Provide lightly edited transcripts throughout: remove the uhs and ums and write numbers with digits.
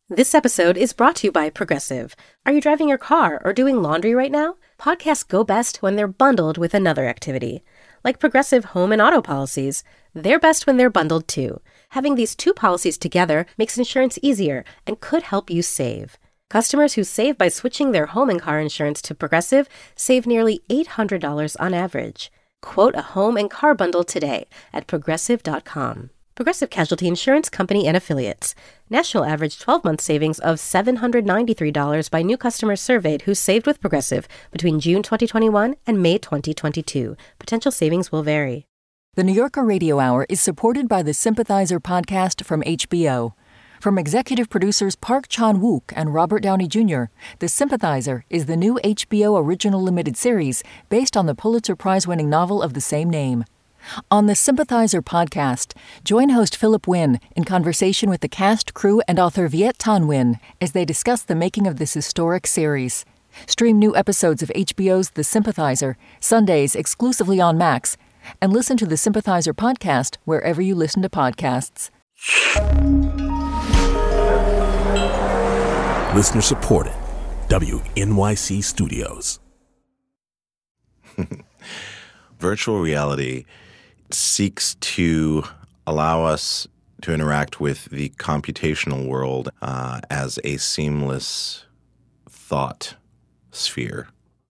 This episode is brought to you by Progressive. Are you driving your car or doing laundry right now? Podcasts go best when they're bundled with another activity. Like Progressive home and auto policies, they're best when they're bundled too. Having these two policies together makes insurance easier and could help you save. Customers who save by switching their home and car insurance to Progressive save nearly $800 on average. Quote a home and car bundle today at Progressive.com. Progressive Casualty Insurance Company and Affiliates. National average 12-month savings of $793 by new customers surveyed who saved with Progressive between June 2021 and May 2022. Potential savings will vary. The New Yorker Radio Hour is supported by the Sympathizer podcast from HBO. From executive producers Park Chan-wook and Robert Downey Jr., The Sympathizer is the new HBO original limited series based on the Pulitzer Prize-winning novel of the same name. On the Sympathizer podcast, join host Philip Wynn in conversation with the cast, crew, and author Viet Thanh Nguyen as they discuss the making of this historic series. Stream new episodes of HBO's The Sympathizer, Sundays exclusively on Max, and listen to the Sympathizer podcast wherever you listen to podcasts. Listener supported. WNYC Studios. Virtual reality seeks to allow us to interact with the computational world as a seamless thought sphere.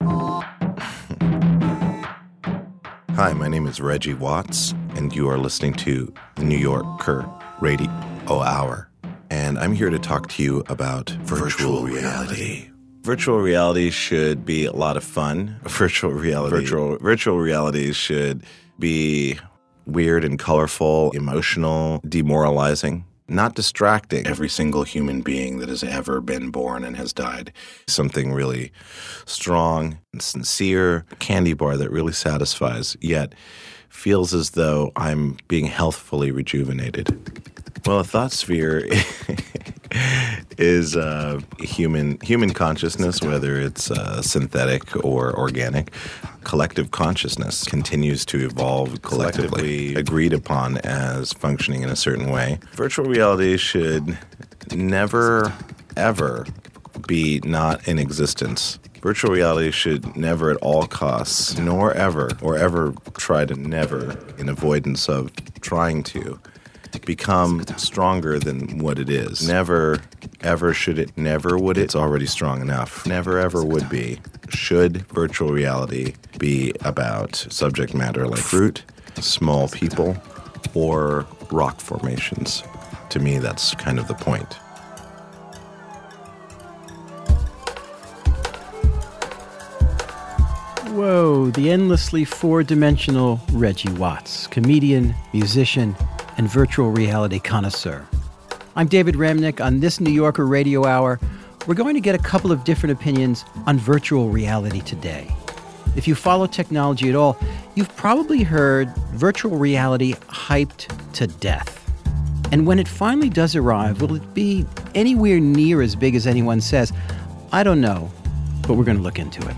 Hi, my name is Reggie Watts, and you are listening to the New Yorker Radio Hour. And I'm here to talk to you about virtual reality. Virtual reality should be a lot of fun. Virtual reality should be weird and colorful, emotional, demoralizing, not distracting. Every single human being that has ever been born and has died. Something really strong and sincere, a candy bar that really satisfies, yet feels as though I'm being healthfully rejuvenated. Well, a thought sphere is human consciousness, whether it's synthetic or organic. Collective consciousness continues to evolve collectively, agreed upon as functioning in a certain way. Virtual reality should never, ever be not in existence. Virtual reality should never at all costs, nor ever, or ever try to never, in avoidance of trying to, become stronger than what it is. Never, ever should it, never would it. It's already strong enough. Never, ever would be. Should virtual reality be about subject matter like fruit, small people, or rock formations? To me, that's kind of the point. Whoa, the endlessly four-dimensional Reggie Watts, comedian, musician, and virtual reality connoisseur. I'm David Remnick. On this New Yorker Radio Hour, we're going to get a couple of different opinions on virtual reality today. If you follow technology at all, you've probably heard virtual reality hyped to death. And when it finally does arrive, will it be anywhere near as big as anyone says? I don't know, but we're going to look into it.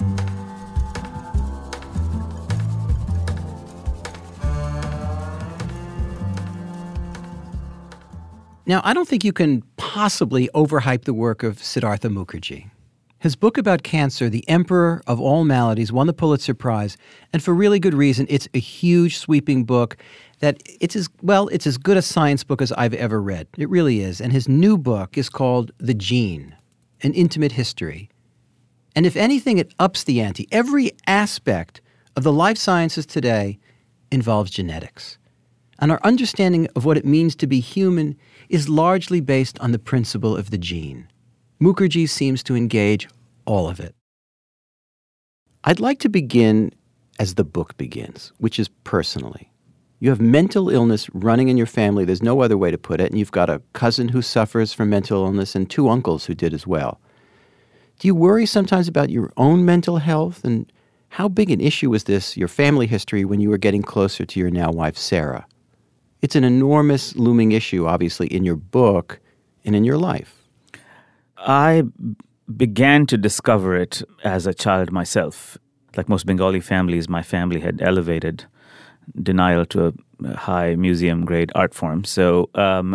Now, I don't think you can possibly overhype the work of Siddhartha Mukherjee. His book about cancer, The Emperor of All Maladies, won the Pulitzer Prize, and for really good reason. It's a huge, sweeping book that it's as good a science book as I've ever read. It really is. And his new book is called The Gene, An Intimate History. And if anything, it ups the ante. Every aspect of the life sciences today involves genetics. And our understanding of what it means to be human is largely based on the principle of the gene. Mukherjee seems to engage all of it. I'd like to begin as the book begins, which is personally. You have mental illness running in your family. There's no other way to put it. And you've got a cousin who suffers from mental illness and two uncles who did as well. Do you worry sometimes about your own mental health? And how big an issue was this, your family history, when you were getting closer to your now wife, Sarah? It's an enormous looming issue, obviously, in your book and in your life. I began to discover it as a child myself. Like most Bengali families, my family had elevated denial to a high museum-grade art form. So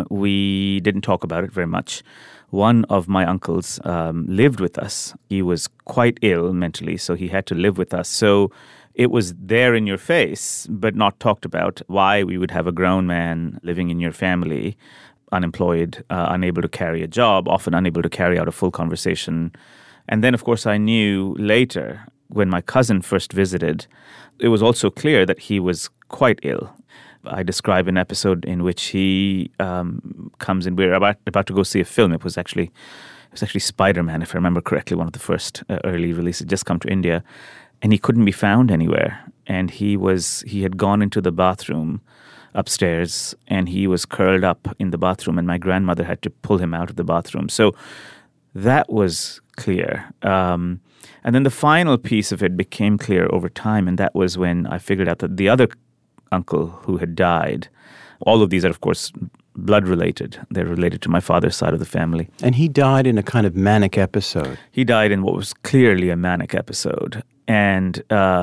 we didn't talk about it very much. One of my uncles lived with us. He was quite ill mentally, so he had to live with us. So it was there in your face, but not talked about, why we would have a grown man living in your family, unemployed, unable to carry a job, often unable to carry out a full conversation. And then, of course, I knew later, when my cousin first visited, it was also clear that he was quite ill. I describe an episode in which he comes in. We're about to go see a film. It was actually Spider-Man, if I remember correctly, one of the first early releases, just come to India. And he couldn't be found anywhere. And he had gone into the bathroom upstairs, and he was curled up in the bathroom, and my grandmother had to pull him out of the bathroom. So that was clear. And then the final piece of it became clear over time, and that was when I figured out that the other uncle who had died, all of these are, of course, blood-related. They're related to my father's side of the family. And he died in a kind of manic episode. He died in what was clearly a manic episode. And,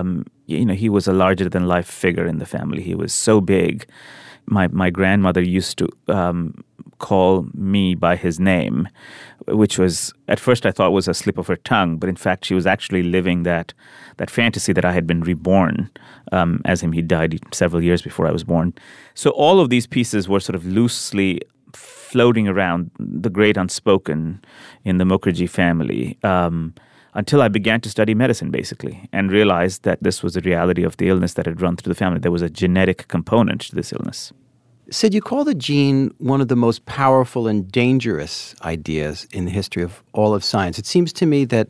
he was a larger-than-life figure in the family. He was so big. My grandmother used to call me by his name, which was, at first I thought was a slip of her tongue, but in fact she was actually living that fantasy that I had been reborn as him. He died several years before I was born. So all of these pieces were sort of loosely floating around the great unspoken in the Mukherjee family until I began to study medicine, basically, and realized that this was the reality of the illness that had run through the family. There was a genetic component to this illness. Sid, you call the gene one of the most powerful and dangerous ideas in the history of all of science. It seems to me that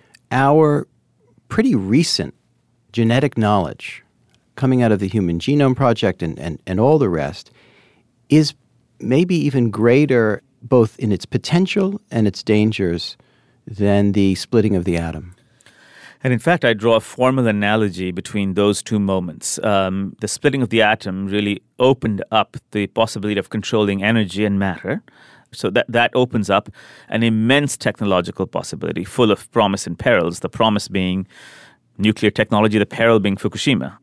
our pretty recent genetic knowledge coming out of the Human Genome Project and all the rest is maybe even greater both in its potential and its dangers than the splitting of the atom. And in fact, I draw a formal analogy between those two moments. The splitting of the atom really opened up the possibility of controlling energy and matter. So that opens up an immense technological possibility full of promise and perils, the promise being nuclear technology, the peril being Fukushima.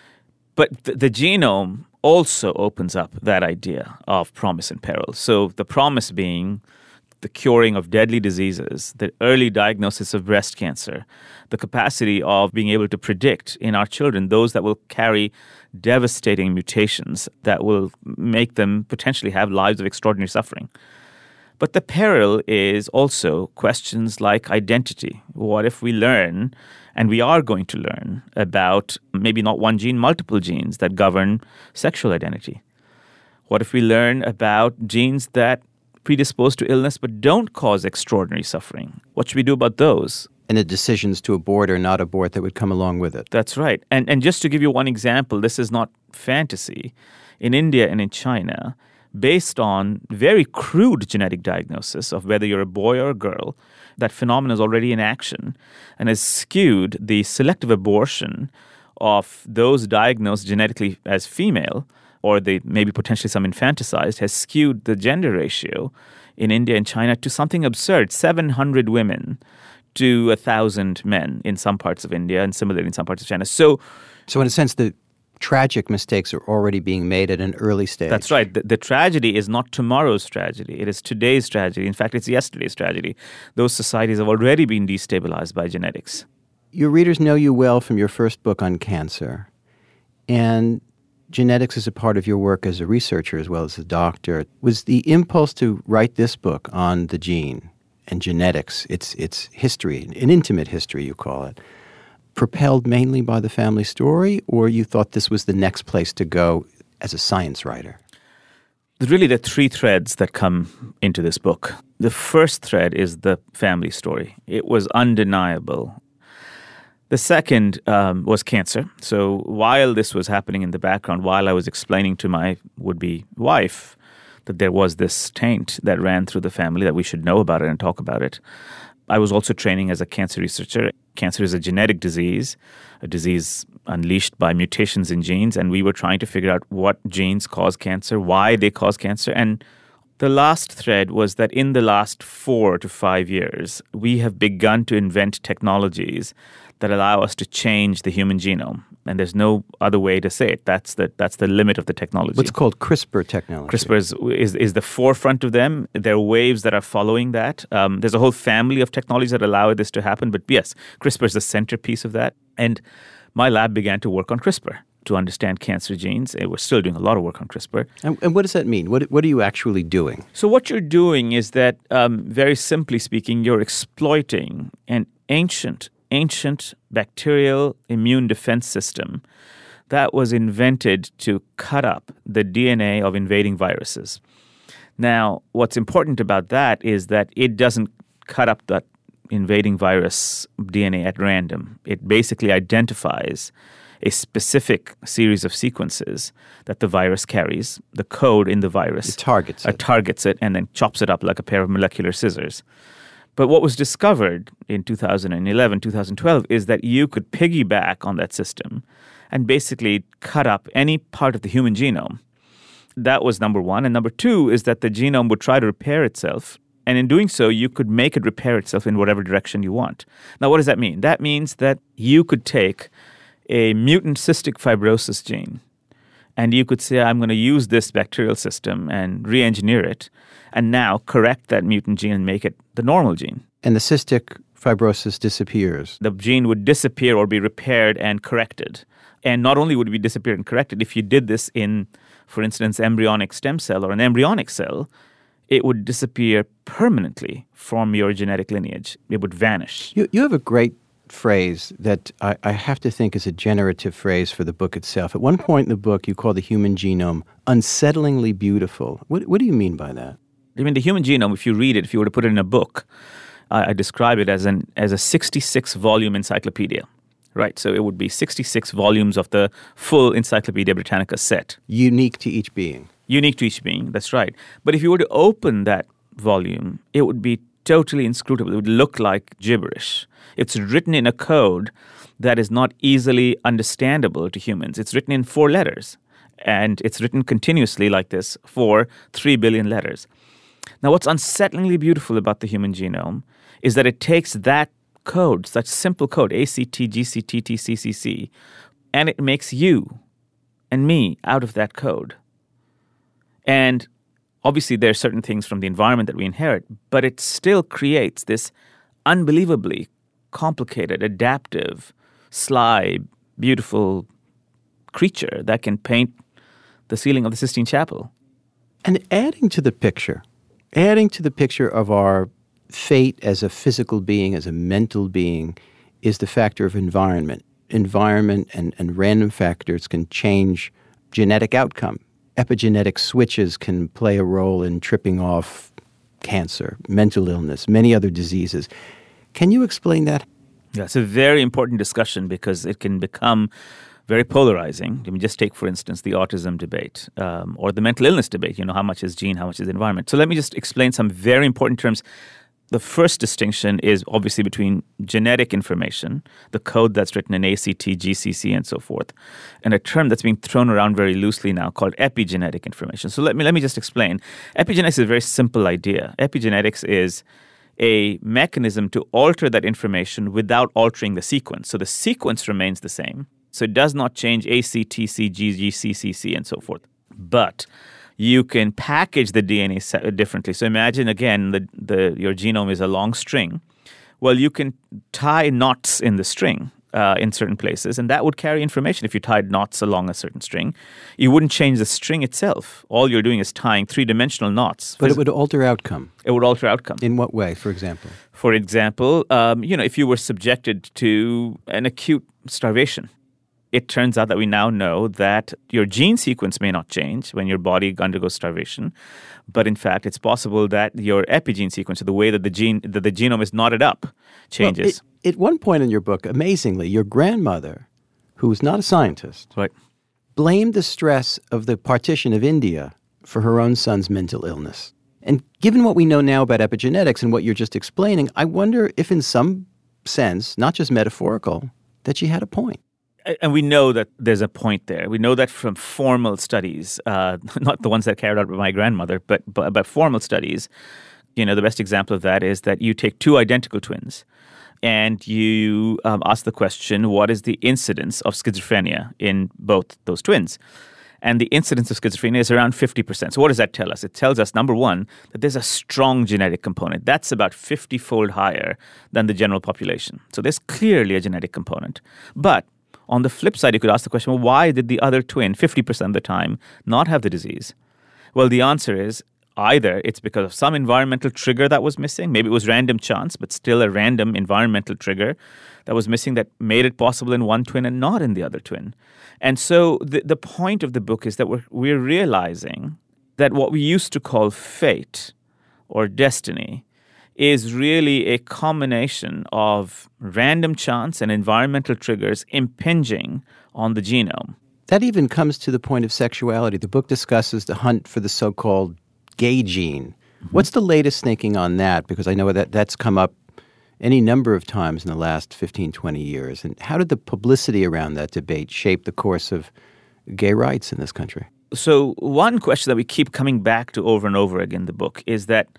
But the genome also opens up that idea of promise and peril. So the promise being the curing of deadly diseases, the early diagnosis of breast cancer, the capacity of being able to predict in our children those that will carry devastating mutations that will make them potentially have lives of extraordinary suffering. But the peril is also questions like identity. What if we learn, and we are going to learn, about maybe not one gene, multiple genes that govern sexual identity? What if we learn about genes that predispose to illness but don't cause extraordinary suffering? What should we do about those? And the decisions to abort or not abort that would come along with it. That's right. And just to give you one example, this is not fantasy. In India and in China, based on very crude genetic diagnosis of whether you're a boy or a girl, that phenomenon is already in action and has skewed the selective abortion of those diagnosed genetically as female, or they maybe potentially some infanticide, has skewed the gender ratio in India and China to something absurd, 700 women to 1,000 men in some parts of India and similarly in some parts of China. So in a sense, the tragic mistakes are already being made at an early stage. That's right. The tragedy is not tomorrow's tragedy. It is today's tragedy. In fact, it's yesterday's tragedy. Those societies have already been destabilized by genetics. Your readers know you well from your first book on cancer. And genetics is a part of your work as a researcher as well as a doctor. Was the impulse to write this book on the gene and genetics, its history, an intimate history you call it, propelled mainly by the family story, or you thought this was the next place to go as a science writer? Really, there are three threads that come into this book. The first thread is the family story. It was undeniable. The second was cancer. So while this was happening in the background, while I was explaining to my would-be wife that there was this taint that ran through the family, that we should know about it and talk about it, I was also training as a cancer researcher. Cancer is a genetic disease, a disease unleashed by mutations in genes, and we were trying to figure out what genes cause cancer, why they cause cancer. And the last thread was that in the last 4 to 5 years, we have begun to invent technologies that allow us to change the human genome. And there's no other way to say it. That's the limit of the technology. What's called CRISPR technology. CRISPR is the forefront of them. There are waves that are following that. There's a whole family of technologies that allow this to happen. But yes, CRISPR is the centerpiece of that. And my lab began to work on CRISPR to understand cancer genes. We're still doing a lot of work on CRISPR. And what does that mean? What are you actually doing? So what you're doing is that, very simply speaking, you're exploiting an ancient bacterial immune defense system that was invented to cut up the DNA of invading viruses. Now, what's important about that is that it doesn't cut up that invading virus DNA at random. It basically identifies a specific series of sequences that the virus carries, the code in the virus. It targets it, and then chops it up like a pair of molecular scissors. But what was discovered in 2011, 2012 is that you could piggyback on that system and basically cut up any part of the human genome. That was number one. And number two is that the genome would try to repair itself. And in doing so, you could make it repair itself in whatever direction you want. Now, what does that mean? That means that you could take a mutant cystic fibrosis gene and you could say, I'm going to use this bacterial system and re-engineer it and now correct that mutant gene and make it the normal gene. And the cystic fibrosis disappears. The gene would disappear or be repaired and corrected. And not only would it be disappeared and corrected, if you did this in, for instance, embryonic stem cell or an embryonic cell, it would disappear permanently from your genetic lineage. It would vanish. You have a great phrase that I have to think is a generative phrase for the book itself. At one point in the book, you call the human genome unsettlingly beautiful. What do you mean by that? I mean, the human genome, if you read it, if you were to put it in a book, I describe it as a 66-volume encyclopedia. Right, so it would be 66 volumes of the full Encyclopedia Britannica set. Unique to each being. Unique to each being, that's right. But if you were to open that volume, it would be totally inscrutable. It would look like gibberish. It's written in a code that is not easily understandable to humans. It's written in 4 letters, and it's written continuously like this for 3 billion letters. Now, what's unsettlingly beautiful about the human genome is that it takes that code, such simple code, ACT, GCT, TCCC, and it makes you and me out of that code. And obviously there are certain things from the environment that we inherit, but it still creates this unbelievably complicated, adaptive, sly, beautiful creature that can paint the ceiling of the Sistine Chapel. And adding to the picture of our fate as a physical being, as a mental being, is the factor of environment. Environment and random factors can change genetic outcome. Epigenetic switches can play a role in tripping off cancer, mental illness, many other diseases. Can you explain that? Yeah, it's a very important discussion because it can become very polarizing. I mean, just take, for instance, the autism debate or the mental illness debate. You know, how much is gene, how much is environment? So let me just explain some very important terms. The first distinction is obviously between genetic information, the code that's written in ACT, GCC, and so forth, and a term that's being thrown around very loosely now called epigenetic information. So let me just explain. Epigenetics is a very simple idea. Epigenetics is a mechanism to alter that information without altering the sequence. So the sequence remains the same. So it does not change ACTC, GCCC, and so forth. But you can package the DNA differently. So imagine, again, your genome is a long string. Well, you can tie knots in the string in certain places, and that would carry information if you tied knots along a certain string. You wouldn't change the string itself. All you're doing is tying 3-dimensional knots. But it would alter outcome. It would alter outcome. In what way, for example? For example, if you were subjected to an acute starvation, it turns out that we now know that your gene sequence may not change when your body undergoes starvation, but in fact, it's possible that your epigene sequence, or the way that the genome is knotted up, changes. Well, at one point in your book, amazingly, your grandmother, who was not a scientist, right, blamed the stress of the partition of India for her own son's mental illness. And given what we know now about epigenetics and what you're just explaining, I wonder if in some sense, not just metaphorical, that she had a point. And we know that there's a point there. We know that from formal studies, not the ones that carried out by my grandmother, but formal studies. The best example of that is that you take 2 identical twins. and you ask the question, what is the incidence of schizophrenia in both those twins? And the incidence of schizophrenia is around 50%. So what does that tell us? It tells us, number one, that there's a strong genetic component. That's about 50-fold higher than the general population. So there's clearly a genetic component. But on the flip side, you could ask the question, well, why did the other twin, 50% of the time, not have the disease? Well, the answer is either it's because of some environmental trigger that was missing. Maybe it was random chance, but still a random environmental trigger that was missing that made it possible in one twin and not in the other twin. And so the point of the book is that we're realizing that what we used to call fate or destiny is really a combination of random chance and environmental triggers impinging on the genome. That even comes to the point of sexuality. The book discusses the hunt for the so-called gay gene. What's the latest thinking on that? Because I know that that's come up any number of times in the last 15, 20 years. And how did the publicity around that debate shape the course of gay rights in this country? So one question that we keep coming back to over and over again in the book is that,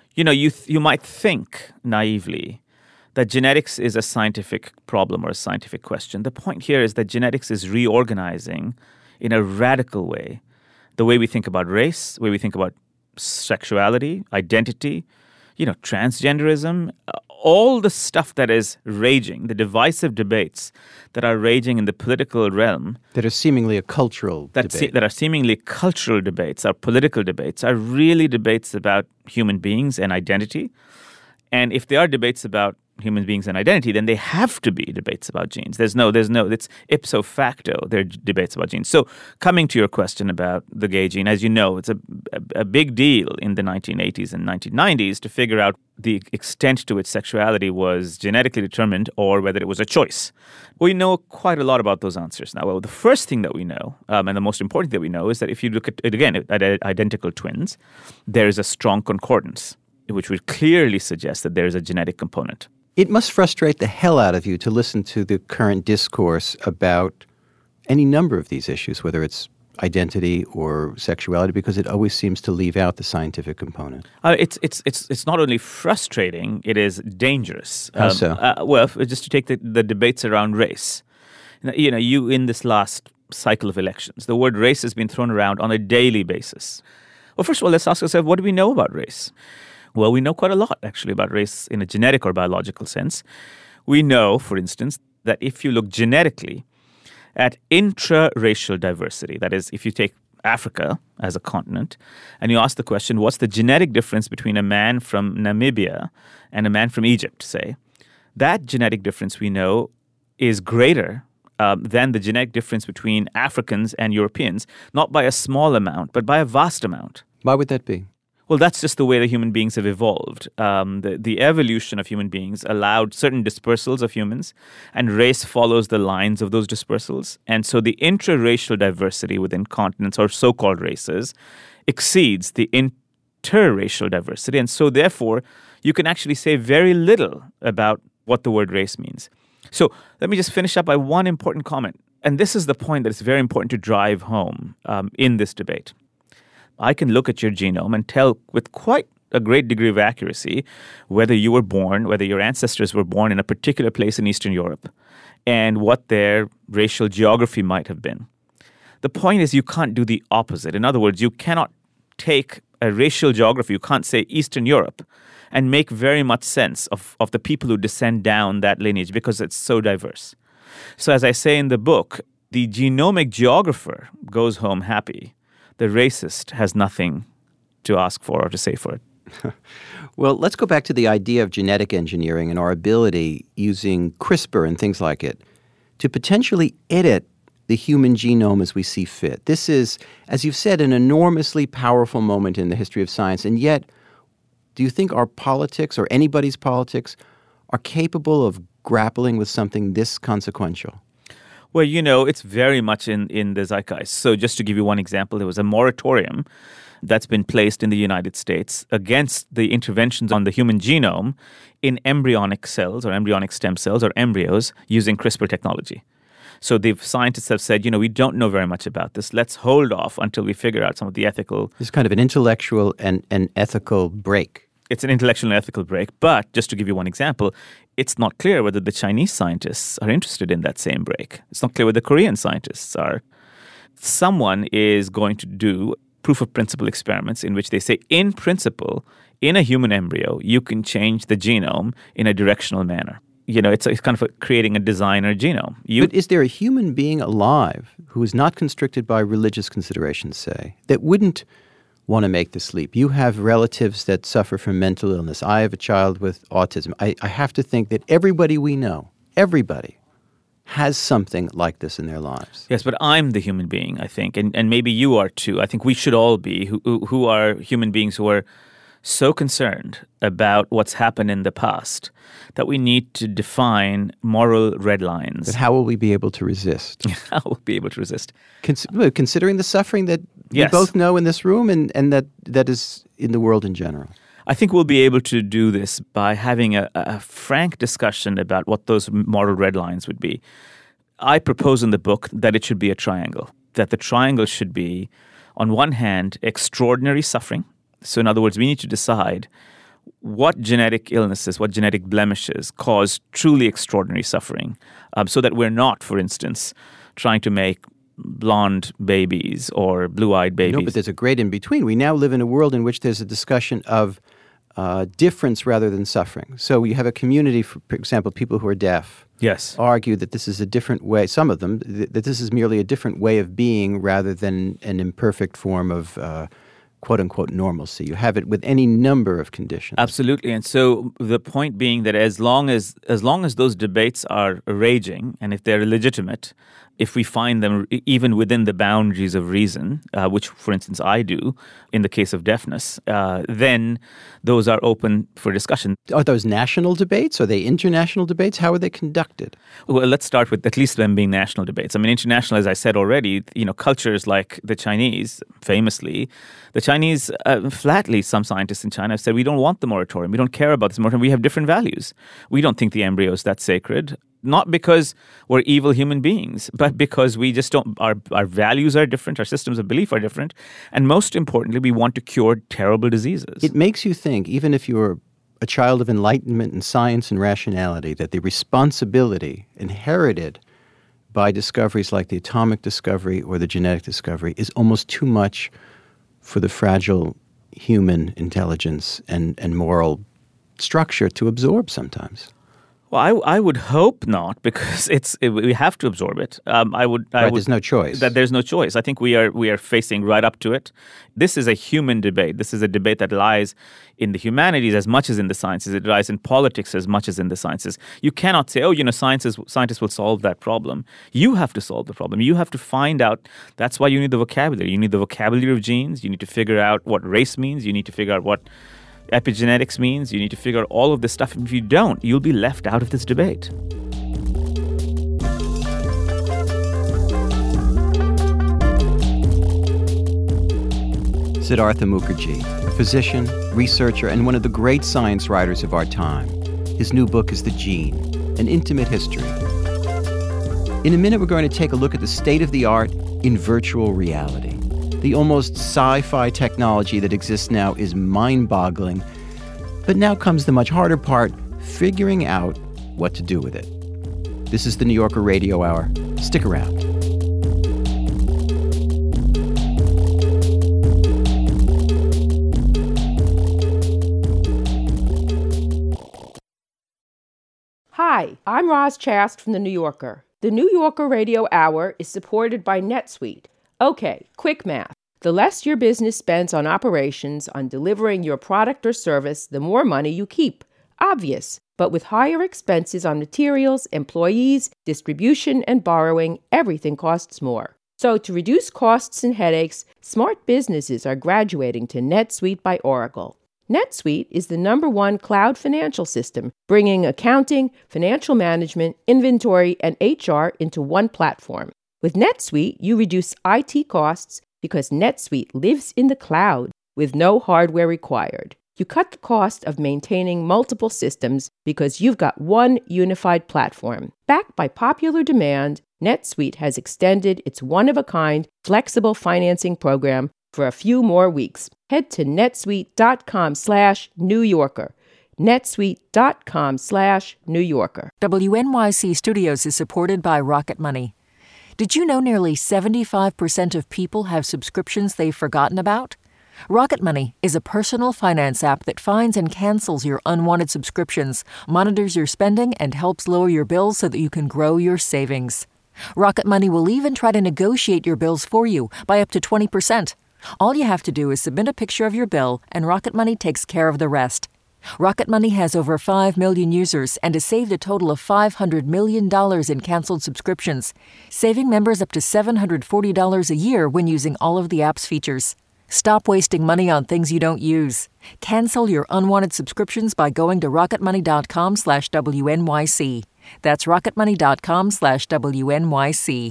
you might think naively that genetics is a scientific problem or a scientific question. The point here is that genetics is reorganizing in a radical way the way we think about race, the way we think about sexuality, identity, transgenderism, all the stuff that is raging, the divisive debates that are raging in the political realm. That are seemingly a cultural debate. That are seemingly cultural debates, are political debates, are really debates about human beings and identity. And if they are debates about human beings and identity, then they have to be debates about genes. There's no, it's ipso facto, they're debates about genes. So coming to your question about the gay gene, as you know, it's a big deal in the 1980s and 1990s to figure out the extent to which sexuality was genetically determined or whether it was a choice. We know quite a lot about those answers now. Well, the first thing that we know, and the most important thing that we know, is that if you look at it again, at identical twins, there is a strong concordance, which would clearly suggest that there is a genetic component. It must frustrate the hell out of you to listen to the current discourse about any number of these issues, whether it's identity or sexuality, because it always seems to leave out the scientific component. It's not only frustrating, it is dangerous. How so? Well, just to take the debates around race. You in this last cycle of elections, the word race has been thrown around on a daily basis. Well, first of all, let's ask ourselves, what do we know about race? Well, we know quite a lot, actually, about race in a genetic or biological sense. We know, for instance, that if you look genetically at intra-racial diversity, that is, if you take Africa as a continent, and you ask the question, what's the genetic difference between a man from Namibia and a man from Egypt, say, that genetic difference we know is greater than the genetic difference between Africans and Europeans, not by a small amount, but by a vast amount. Why would that be? Well, that's just the way the human beings have evolved. The evolution of human beings allowed certain dispersals of humans, and race follows the lines of those dispersals. And so the intra-racial diversity within continents, or so-called races, exceeds the interracial diversity. And so therefore, you can actually say very little about what the word race means. So let me just finish up by one important comment. And this is the point that is very important to drive home in this debate. I can look at your genome and tell with quite a great degree of accuracy whether you were born, whether your ancestors were born in a particular place in Eastern Europe, and what their racial geography might have been. The point is you can't do the opposite. In other words, you cannot take a racial geography, you can't say Eastern Europe, and make very much sense of the people who descend down that lineage because it's so diverse. So as I say in the book, the genomic geographer goes home happy. The racist has nothing to ask for or to say for it. Well, let's go back to the idea of genetic engineering and our ability using CRISPR and things like it to potentially edit the human genome as we see fit. This is, as you've said, an enormously powerful moment in the history of science. And yet, do you think our politics or anybody's politics are capable of grappling with something this consequential? Well, it's very much in the zeitgeist. So just to give you one example, there was a moratorium that's been placed in the United States against the interventions on the human genome in embryonic cells or embryonic stem cells or embryos using CRISPR technology. So the scientists have said, we don't know very much about this. Let's hold off until we figure out some of the ethical... It's kind of an intellectual and ethical break. It's an intellectual and ethical break. But just to give you one example, it's not clear whether the Chinese scientists are interested in that same break. It's not clear whether the Korean scientists are. Someone is going to do proof of principle experiments in which they say, in principle, in a human embryo, you can change the genome in a directional manner. It's kind of creating a designer genome. But is there a human being alive who is not constricted by religious considerations, say, that wouldn't want to make this leap? You have relatives that suffer from mental illness. I have a child with autism. I have to think that everybody we know, everybody, has something like this in their lives. Yes, but I'm the human being, I think, and maybe you are too. I think we should all be, who are human beings who are so concerned about what's happened in the past that we need to define moral red lines. But how will we be able to resist? How will we be able to resist? Considering the suffering that we both know in this room and that is in the world in general. I think we'll be able to do this by having a frank discussion about what those moral red lines would be. I propose in the book that it should be a triangle, that the triangle should be, on one hand, extraordinary suffering. So in other words, we need to decide what genetic illnesses, what genetic blemishes cause truly extraordinary suffering, so that we're not, for instance, trying to make blonde babies or blue-eyed babies. No, but there's a great in-between. We now live in a world in which there's a discussion of difference rather than suffering. So you have a community, for example, people who are deaf. Yes. Argue that this is a different way, some of them, that this is merely a different way of being rather than an imperfect form of quote-unquote normalcy. You have it with any number of conditions. Absolutely. And so the point being that as long as those debates are raging, and if they're legitimate, if we find them even within the boundaries of reason, which, for instance, I do in the case of deafness, then those are open for discussion. Are those national debates? Are they international debates? How are they conducted? Well, let's start with at least them being national debates. I mean, international, as I said already, cultures like the Chinese, famously, the Chinese, flatly, some scientists in China have said, we don't want the moratorium. We don't care about this moratorium. We have different values. We don't think the embryo is that sacred. Not because we're evil human beings, but because we just don't, our values are different, our systems of belief are different, and most importantly, we want to cure terrible diseases. It makes you think, even if you're a child of enlightenment and science and rationality, that the responsibility inherited by discoveries like the atomic discovery or the genetic discovery is almost too much for the fragile human intelligence and moral structure to absorb sometimes. Well, I would hope not, because we have to absorb it. There's no choice. That there's no choice. I think we are facing right up to it. This is a human debate. This is a debate that lies in the humanities as much as in the sciences. It lies in politics as much as in the sciences. You cannot say, scientists will solve that problem. You have to solve the problem. You have to find out. That's why you need the vocabulary. You need the vocabulary of genes. You need to figure out what race means. You need to figure out what epigenetics means. You need to figure out all of this stuff. If you don't, you'll be left out of this debate. Siddhartha Mukherjee, a physician, researcher, and one of the great science writers of our time. His new book is The Gene, An Intimate History. In a minute, we're going to take a look at the state of the art in virtual reality. The almost sci-fi technology that exists now is mind-boggling. But now comes the much harder part, figuring out what to do with it. This is the New Yorker Radio Hour. Stick around. Hi, I'm Roz Chast from The New Yorker. The New Yorker Radio Hour is supported by NetSuite. Okay, quick math. The less your business spends on operations, on delivering your product or service, the more money you keep. Obvious. But with higher expenses on materials, employees, distribution, and borrowing, everything costs more. So to reduce costs and headaches, smart businesses are graduating to NetSuite by Oracle. NetSuite is the #1 cloud financial system, bringing accounting, financial management, inventory, and HR into one platform. With NetSuite, you reduce IT costs because NetSuite lives in the cloud with no hardware required. You cut the cost of maintaining multiple systems because you've got one unified platform. Backed by popular demand, NetSuite has extended its one-of-a-kind flexible financing program for a few more weeks. Head to netsuite.com/New Yorker. netsuite.com/New Yorker. WNYC Studios is supported by Rocket Money. Did you know nearly 75% of people have subscriptions they've forgotten about? Rocket Money is a personal finance app that finds and cancels your unwanted subscriptions, monitors your spending, and helps lower your bills so that you can grow your savings. Rocket Money will even try to negotiate your bills for you by up to 20%. All you have to do is submit a picture of your bill, and Rocket Money takes care of the rest. Rocket Money has over 5 million users and has saved a total of $500 million in canceled subscriptions, saving members up to $740 a year when using all of the app's features. Stop wasting money on things you don't use. Cancel your unwanted subscriptions by going to rocketmoney.com/WNYC. That's rocketmoney.com/WNYC.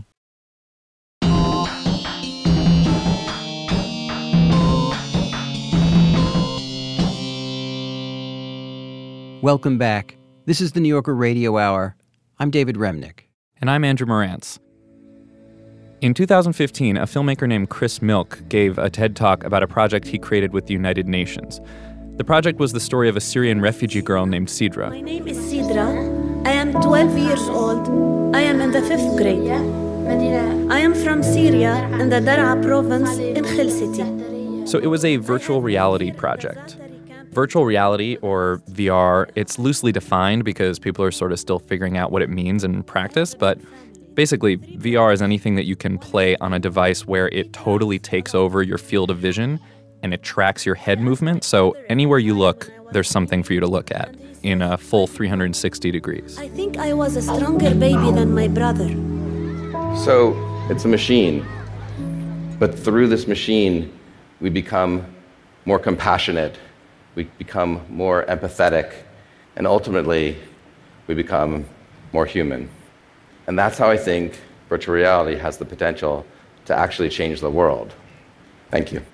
Welcome back. This is the New Yorker Radio Hour. I'm David Remnick. And I'm Andrew Morantz. In 2015, a filmmaker named Chris Milk gave a TED Talk about a project he created with the United Nations. The project was the story of a Syrian refugee girl named Sidra. My name is Sidra. I am 12 years old. I am in the 5th grade. I am from Syria in the Daraa province in Khil City. So it was a virtual reality project. Virtual reality, or VR, it's loosely defined because people are sort of still figuring out what it means in practice, but basically, VR is anything that you can play on a device where it totally takes over your field of vision and it tracks your head movement. So anywhere you look, there's something for you to look at in a full 360 degrees. I think I was a stronger baby than my brother. So it's a machine. But through this machine, we become more compassionate. We become more empathetic. And ultimately, we become more human. And that's how I think virtual reality has the potential to actually change the world. Thank you.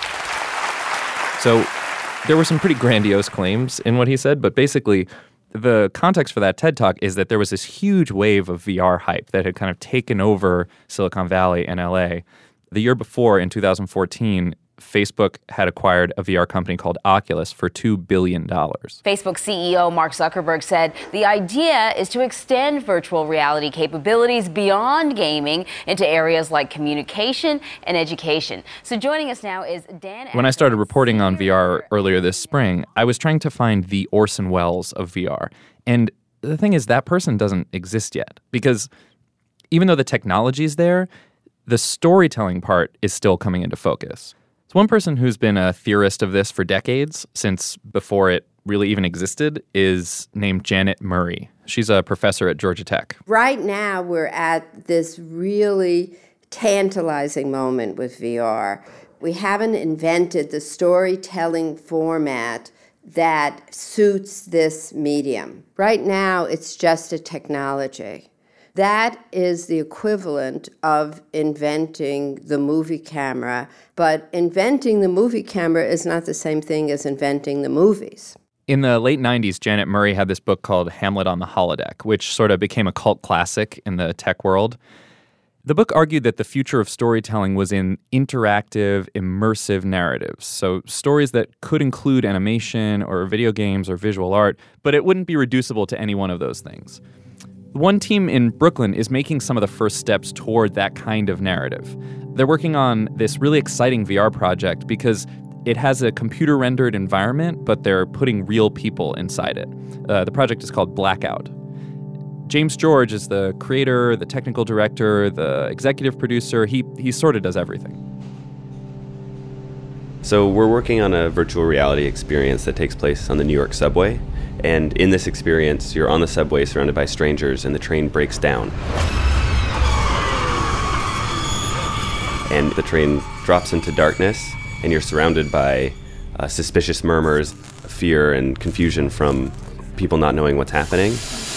So there were some pretty grandiose claims in what he said, but basically the context for that TED Talk is that there was this huge wave of VR hype that had kind of taken over Silicon Valley and LA. The year before, in 2014, Facebook had acquired a VR company called Oculus for $2 billion. Facebook CEO Mark Zuckerberg said the idea is to extend virtual reality capabilities beyond gaming into areas like communication and education. So joining us now is Dan. When I started reporting on VR earlier this spring, I was trying to find the Orson Welles of VR. And the thing is, that person doesn't exist yet, because even though the technology is there, the storytelling part is still coming into focus. So one person who's been a theorist of this for decades, since before it really even existed, is named Janet Murray. She's a professor at Georgia Tech. Right now, we're at this really tantalizing moment with VR. We haven't invented the storytelling format that suits this medium. Right now, it's just a technology. That is the equivalent of inventing the movie camera, but inventing the movie camera is not the same thing as inventing the movies. In the late 90s, Janet Murray had this book called Hamlet on the Holodeck, which sort of became a cult classic in the tech world. The book argued that the future of storytelling was in interactive, immersive narratives, so stories that could include animation or video games or visual art, but it wouldn't be reducible to any one of those things. One team in Brooklyn is making some of the first steps toward that kind of narrative. They're working on this really exciting VR project because it has a computer-rendered environment, but they're putting real people inside it. The project is called Blackout. James George is the creator, the technical director, the executive producer. He sort of does everything. So we're working on a virtual reality experience that takes place on the New York subway. And in this experience, you're on the subway surrounded by strangers, and the train breaks down. And the train drops into darkness, and you're surrounded by suspicious murmurs, fear, and confusion from people not knowing what's happening.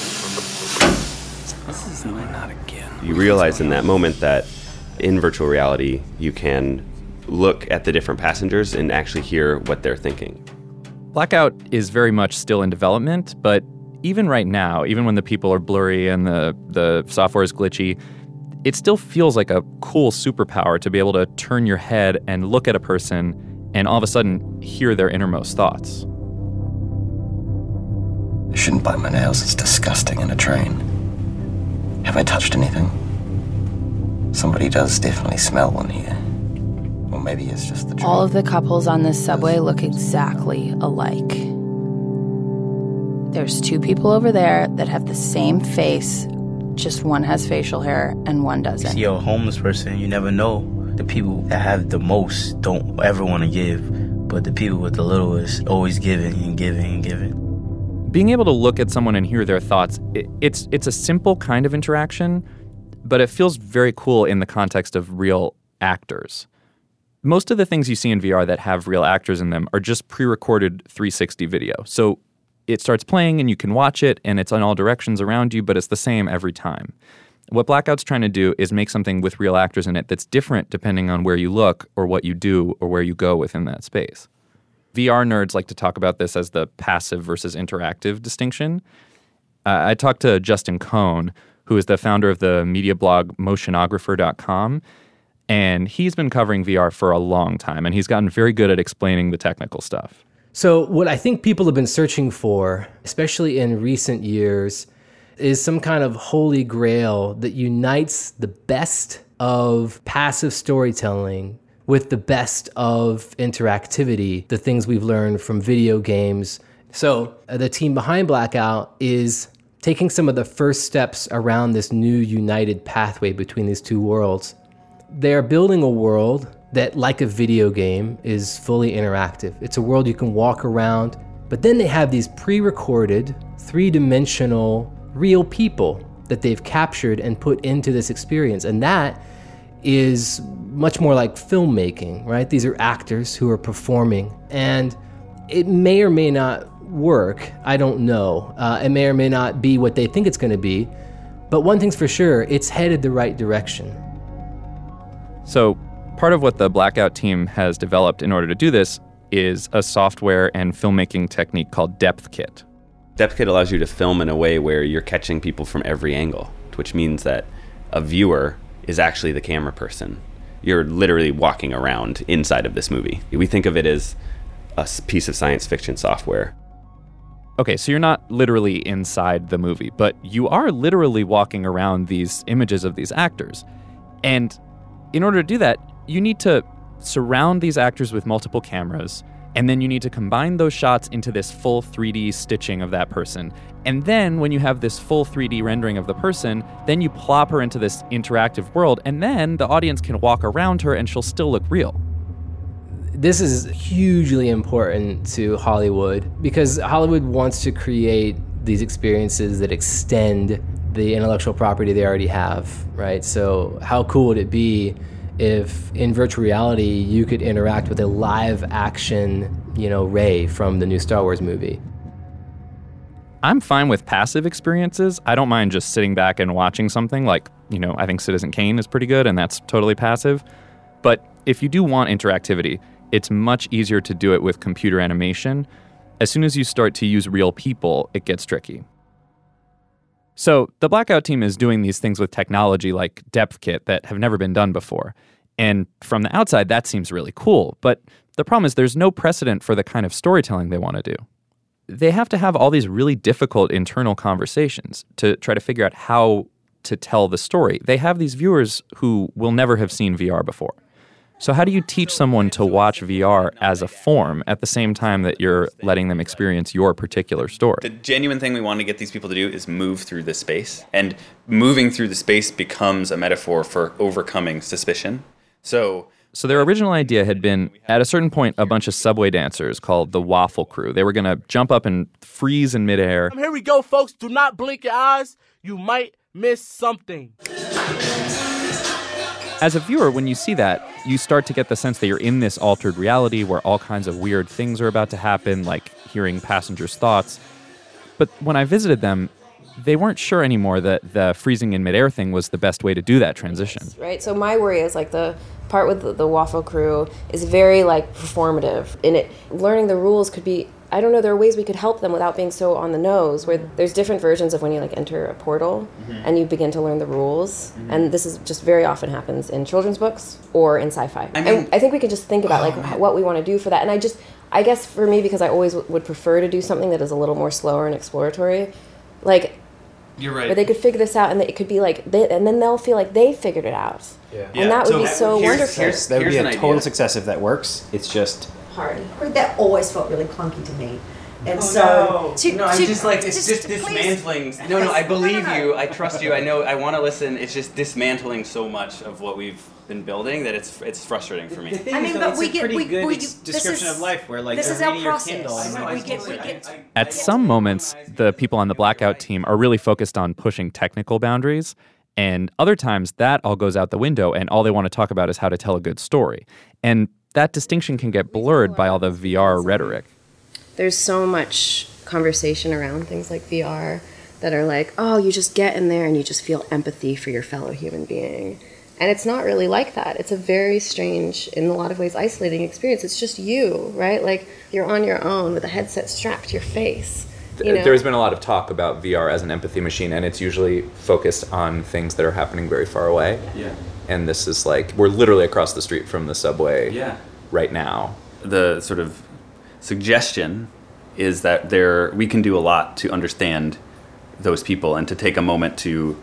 Not again. You realize in that moment that in virtual reality, you can look at the different passengers and actually hear what they're thinking. Blackout is very much still in development, but even right now, even when the people are blurry and the software is glitchy, it still feels like a cool superpower to be able to turn your head and look at a person and all of a sudden hear their innermost thoughts. I shouldn't bite my nails. It's disgusting in a train. Have I touched anything? Somebody does definitely smell one here. Or maybe it's just the train. All of the couples on this subway look exactly alike. There's two people over there that have the same face, just one has facial hair and one doesn't. You see a homeless person, you never know. The people that have the most don't ever want to give, but the people with the littlest always giving and giving and giving. Being able to look at someone and hear their thoughts, it's a simple kind of interaction, but it feels very cool in the context of real actors. Most of the things you see in VR that have real actors in them are just pre-recorded 360 video. So it starts playing and you can watch it and it's in all directions around you, but it's the same every time. What Blackout's trying to do is make something with real actors in it that's different depending on where you look or what you do or where you go within that space. VR nerds like to talk about this as the passive versus interactive distinction. I talked to Justin Cohn, who is the founder of the media blog Motionographer.com, and he's been covering VR for a long time, and he's gotten very good at explaining the technical stuff. So what I think people have been searching for, especially in recent years, is some kind of holy grail that unites the best of passive storytelling with the best of interactivity, the things we've learned from video games. So the team behind Blackout is taking some of the first steps around this new united pathway between these two worlds. They're building a world that, like a video game, is fully interactive. It's a world you can walk around, but then they have these pre-recorded, three-dimensional, real people that they've captured and put into this experience. And that is much more like filmmaking, right? These are actors who are performing, and it may or may not work. I don't know. It may or may not be what they think it's going to be, but one thing's for sure, it's headed the right direction. So part of what the Blackout team has developed in order to do this is a software and filmmaking technique called Depth Kit. Depth Kit allows you to film in a way where you're catching people from every angle, which means that a viewer is actually the camera person. You're literally walking around inside of this movie. We think of it as a piece of science fiction software. Okay, so you're not literally inside the movie, but you are literally walking around these images of these actors. And in order to do that, you need to surround these actors with multiple cameras, and then you need to combine those shots into this full 3D stitching of that person. And then when you have this full 3D rendering of the person, then you plop her into this interactive world, and then the audience can walk around her and she'll still look real. This is hugely important to Hollywood because Hollywood wants to create these experiences that extend the intellectual property they already have, right? So how cool would it be if in virtual reality you could interact with a live action, Rey from the new Star Wars movie? I'm fine with passive experiences. I don't mind just sitting back and watching something like, I think Citizen Kane is pretty good and that's totally passive. But if you do want interactivity, it's much easier to do it with computer animation. As soon as you start to use real people, it gets tricky. So the Blackout team is doing these things with technology like Depth Kit that have never been done before. And from the outside, that seems really cool. But the problem is there's no precedent for the kind of storytelling they want to do. They have to have all these really difficult internal conversations to try to figure out how to tell the story. They have these viewers who will never have seen VR before. So how do you teach someone to watch VR as a form at the same time that you're letting them experience your particular story? The genuine thing we want to get these people to do is move through the space. And moving through the space becomes a metaphor for overcoming suspicion. So their original idea had been, at a certain point, a bunch of subway dancers called the Waffle Crew. They were going to jump up and freeze in midair. Here we go, folks. Do not blink your eyes. You might miss something. As a viewer, when you see that, you start to get the sense that you're in this altered reality where all kinds of weird things are about to happen, like hearing passengers' thoughts. But when I visited them, they weren't sure anymore that the freezing in midair thing was the best way to do that transition. Right, so my worry is like the part with the Waffle Crew is very like performative, and learning the rules could be I don't know, there are ways we could help them without being so on the nose, where there's different versions of when you like enter a portal and you begin to learn the rules. And this is just very often happens in children's books or in sci-fi. And I think we could just think about what we want to do for that. And I guess for me, because I always would prefer to do something that is a little more slower and exploratory, like, you're right. Where they could figure this out, and it could be like, and then they'll feel like they figured it out. Yeah. And that would be so wonderful. That would be a total success if that works. It's just hard. That always felt really clunky to me. And I'm just like, it's just dismantling. No, I believe you. I trust you. I know. I want to listen. It's just dismantling so much of what we've been building that it's frustrating for me. The thing is, it's a pretty good description of life where, like, you're reading your Kindle. At some moments, the people on the Blackout team are really focused on pushing technical boundaries, and other times that all goes out the window, and all they want to talk about is how to tell a good story. And that distinction can get blurred by all the VR rhetoric. There's so much conversation around things like VR that are like, oh, you just get in there and you just feel empathy for your fellow human being. And it's not really like that. It's a very strange, in a lot of ways, isolating experience. It's just you, right? Like, you're on your own with a headset strapped to your face. There's been a lot of talk about VR as an empathy machine, and it's usually focused on things that are happening very far away. Yeah. And this is like, we're literally across the street from the subway right now. The sort of suggestion is that we can do a lot to understand those people and to take a moment to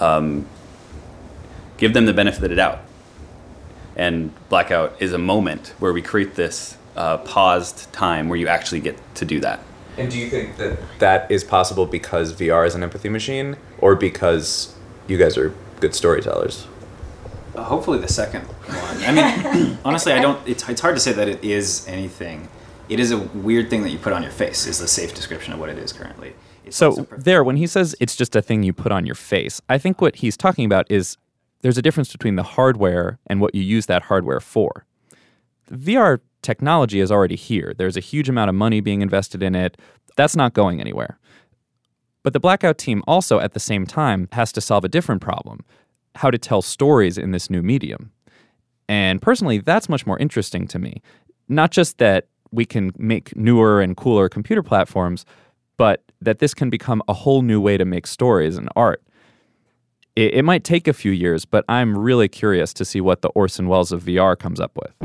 give them the benefit of the doubt. And Blackout is a moment where we create this paused time where you actually get to do that. And do you think that that is possible because VR is an empathy machine, or because you guys are good storytellers? Hopefully the second one. I mean, honestly, it's hard to say that it is anything. It is a weird thing that you put on your face, is the safe description of what it is currently. When he says it's just a thing you put on your face, I think what he's talking about is there's a difference between the hardware and what you use that hardware for. VR technology is already here. There's a huge amount of money being invested in it. That's not going anywhere. But the Blackout team also, at the same time, has to solve a different problem: how to tell stories in this new medium. And personally, that's much more interesting to me. Not just that we can make newer and cooler computer platforms, but that this can become a whole new way to make stories and art. It might take a few years, but I'm really curious to see what the Orson Welles of VR comes up with.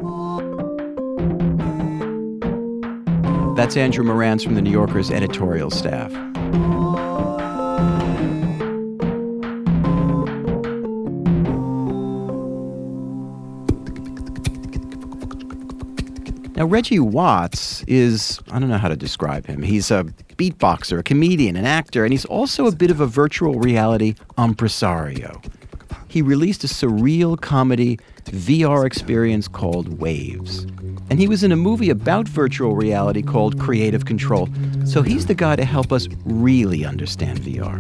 That's Andrew Marantz from The New Yorker's editorial staff. Now, Reggie Watts is, I don't know how to describe him. He's a beatboxer, a comedian, an actor, and he's also a bit of a virtual reality impresario. He released a surreal comedy VR experience called Waves. And he was in a movie about virtual reality called Creative Control. So he's the guy to help us really understand VR.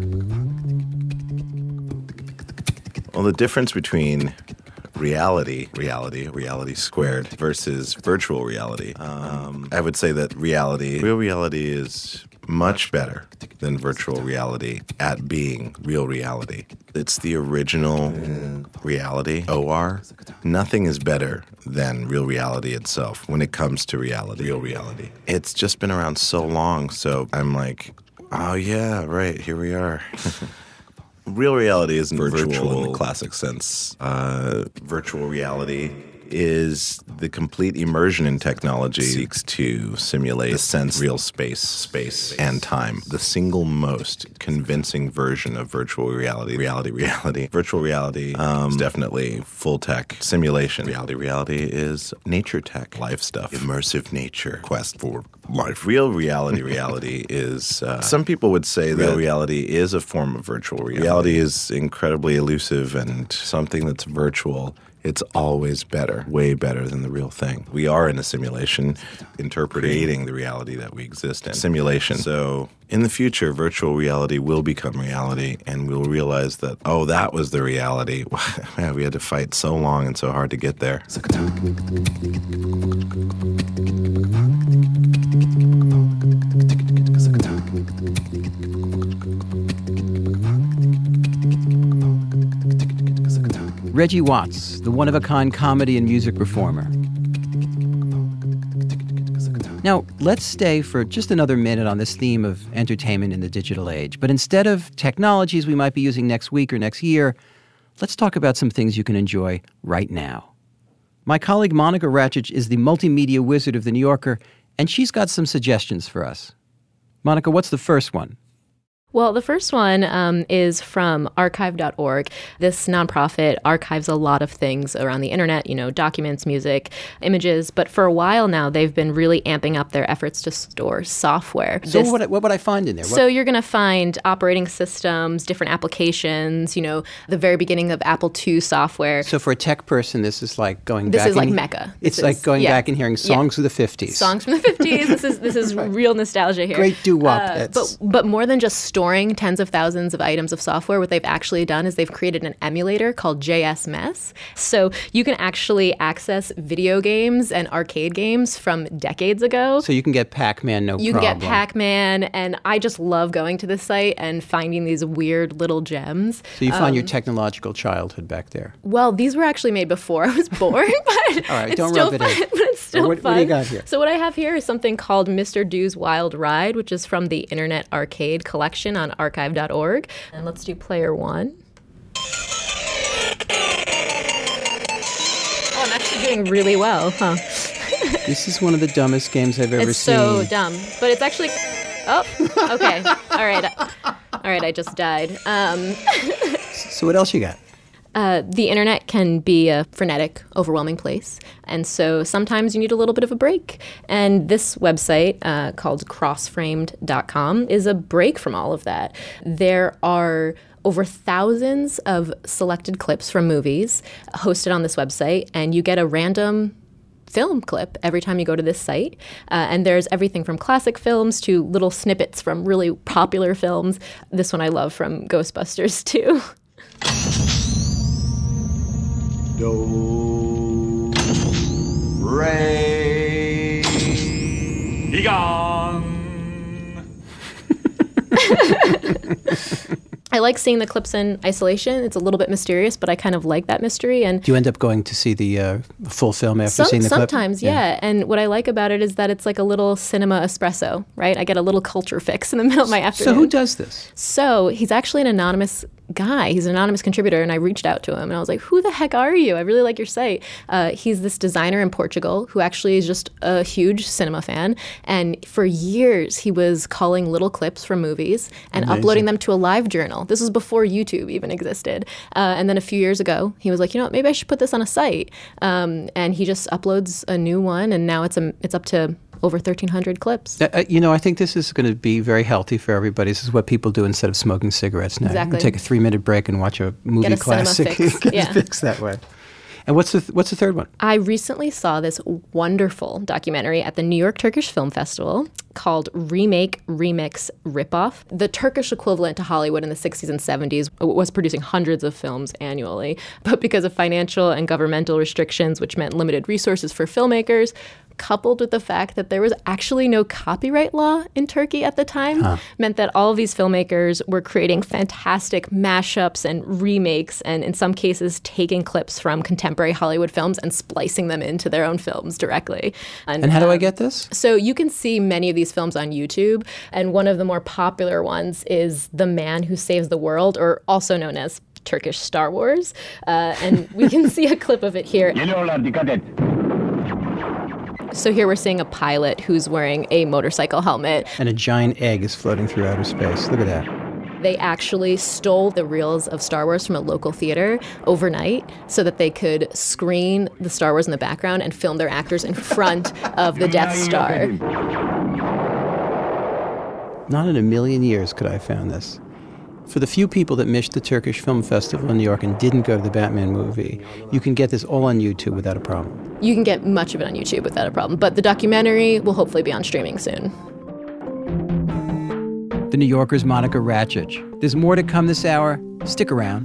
Well, the difference between reality squared versus virtual reality. I would say that real reality is much better than virtual reality at being real reality. It's the original reality, OR. Nothing is better than real reality itself when it comes to reality, real reality. It's just been around so long, so I'm like, oh yeah, right, here we are. Real reality isn't virtual in the classic sense. Virtual reality is the complete immersion in technology. It seeks to simulate the sense of real space and time. The single most convincing version of virtual reality. Virtual reality is definitely full tech simulation. Reality is nature tech, life stuff, immersive nature, quest for life. Real reality is, some people would say that real reality is a form of virtual reality. Reality is incredibly elusive, and something that's virtual, it's always better, way better than the real thing. We are in a simulation, creating the reality that we exist in. Simulation. So in the future, virtual reality will become reality, and we'll realize that, oh, that was the reality. Man, we had to fight so long and so hard to get there. Reggie Watts, the one-of-a-kind comedy and music performer. Now, let's stay for just another minute on this theme of entertainment in the digital age. But instead of technologies we might be using next week or next year, let's talk about some things you can enjoy right now. My colleague Monica Ratchich is the multimedia wizard of The New Yorker, and she's got some suggestions for us. Monica, what's the first one? Well, the first one is from archive.org. This nonprofit archives a lot of things around the internet, documents, music, images. But for a while now, they've been really amping up their efforts to store software. So what would I find in there? So you're going to find operating systems, different applications, the very beginning of Apple II software. So for a tech person, this is like going back. This is like Mecca. It's like going back and hearing songs of the 50s. Songs from the 50s. This is real nostalgia here. Great doo-wop. But more than just storing tens of thousands of items of software, what they've actually done is they've created an emulator called JSMS. So you can actually access video games and arcade games from decades ago. So you can get Pac-Man, no problem. You can get Pac-Man, and I just love going to this site and finding these weird little gems. So you find your technological childhood back there. Well, these were actually made before I was born, but all right, it's don't still rub it fun. in. But it's still what fun. do you got here? So what I have here is something called Mr. Do's Wild Ride, which is from the Internet Arcade Collection on archive.org. And let's do player one. Oh, I'm actually doing really well, huh? This is one of the dumbest games I've ever seen. It's so dumb, but it's actually... Oh, okay. All right, I just died. So what else you got? The internet can be a frenetic, overwhelming place. And so sometimes you need a little bit of a break. And this website called crossframed.com is a break from all of that. There are over thousands of selected clips from movies hosted on this website, and you get a random film clip every time you go to this site. And there's everything from classic films to little snippets from really popular films. This one I love from Ghostbusters, too. Do, re, be gone. I like seeing the clips in isolation. It's a little bit mysterious, but I kind of like that mystery. And do you end up going to see the full film after seeing the clip? Sometimes, yeah. And what I like about it is that it's like a little cinema espresso, right? I get a little culture fix in the middle of my afternoon. So who does this? So he's actually an anonymous guy. He's an anonymous contributor, and I reached out to him, and I was like, who the heck are you? I really like your site. He's this designer in Portugal who actually is just a huge cinema fan, and for years he was culling little clips from movies and uploading them to a live journal. This was before YouTube even existed. And then a few years ago, he was like, maybe I should put this on a site. And he just uploads a new one, and now it's up to over 1,300 clips. I think this is going to be very healthy for everybody. This is what people do instead of smoking cigarettes now. Exactly. You take a 3-minute break and watch a movie Get a classic. cinema fix. Get a fix that way. And what's the third one? I recently saw this wonderful documentary at the New York Turkish Film Festival called Remake, Remix, Ripoff. The Turkish equivalent to Hollywood in the 60s and 70s was producing hundreds of films annually. But because of financial and governmental restrictions, which meant limited resources for filmmakers, coupled with the fact that there was actually no copyright law in Turkey at the time, meant that all of these filmmakers were creating fantastic mashups and remakes, and in some cases taking clips from contemporary Hollywood films and splicing them into their own films directly. And how do I get this? So you can see many of these films on YouTube, and one of the more popular ones is The Man Who Saves the World, or also known as Turkish Star Wars. And we can see a clip of it here. So here we're seeing a pilot who's wearing a motorcycle helmet. And a giant egg is floating through outer space. Look at that. They actually stole the reels of Star Wars from a local theater overnight so that they could screen the Star Wars in the background and film their actors in front of the Death Star. Not in a million years could I have found this. For the few people that missed the Turkish Film Festival in New York and didn't go to the Batman movie, you can get this all on YouTube without a problem. You can get much of it on YouTube without a problem, but the documentary will hopefully be on streaming soon. The New Yorker's Monica Ratchich. There's more to come this hour. Stick around.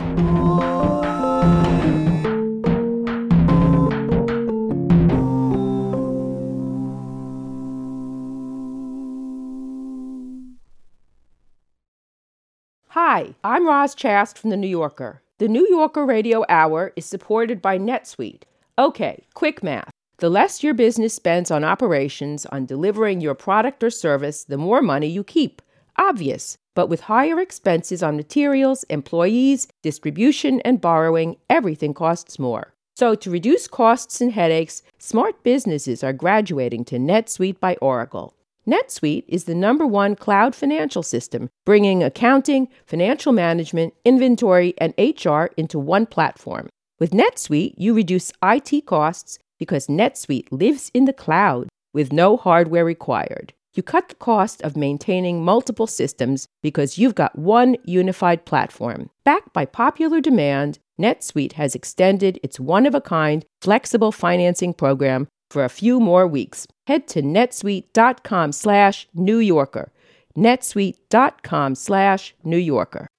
Hi, I'm Roz Chast from The New Yorker. The New Yorker Radio Hour is supported by NetSuite. Okay, quick math. The less your business spends on operations, on delivering your product or service, the more money you keep. Obvious. But with higher expenses on materials, employees, distribution, and borrowing, everything costs more. So to reduce costs and headaches, smart businesses are graduating to NetSuite by Oracle. NetSuite is the #1 cloud financial system, bringing accounting, financial management, inventory, and HR into one platform. With NetSuite, you reduce IT costs because NetSuite lives in the cloud with no hardware required. You cut the cost of maintaining multiple systems because you've got one unified platform. Backed by popular demand, NetSuite has extended its one-of-a-kind flexible financing program for a few more weeks. Head to netsuite.com/New Yorker. netsuite.com/New Yorker.